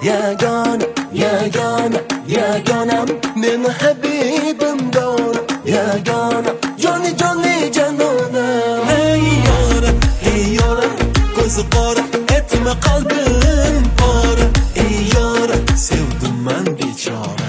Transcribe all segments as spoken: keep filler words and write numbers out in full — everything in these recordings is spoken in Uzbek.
Yagona, yagona, yagonam, meni habibim dona. Yagona, joni joni janonam. Hey yora, hey yora, ko'zi qora, etma qalbim pora. Hey yora, sevdim man bechora.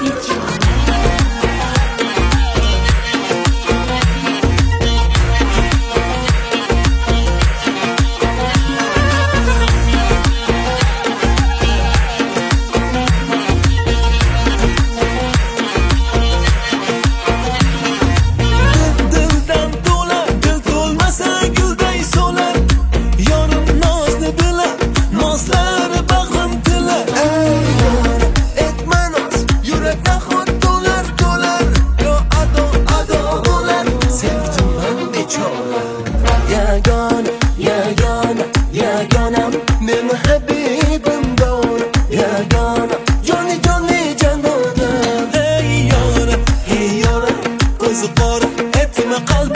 Yagona, yagona, yagonam, meni habibim dona. Yagona, joni joni janonam. Hey yora, hey yora, ko'zi qora, etma qalbim